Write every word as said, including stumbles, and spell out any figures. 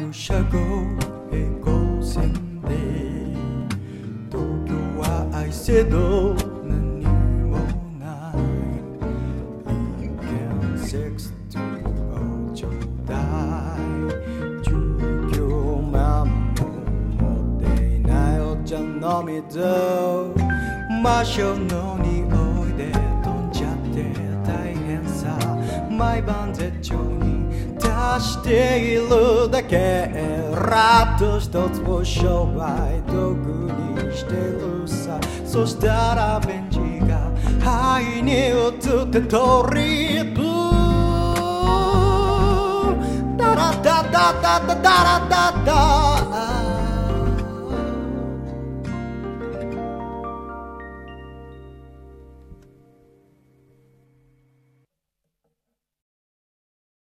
入社後平行線で東京は愛せど何もない一見セックスとをちょうだい従業マンも持っていないお茶の水魔性の匂いで飛んじゃって大変さ毎晩絶頂に達しているだけラッと一つを商売道具にしてるさそしたらベンジが肺に移ってトリップダラダダダダダラダダ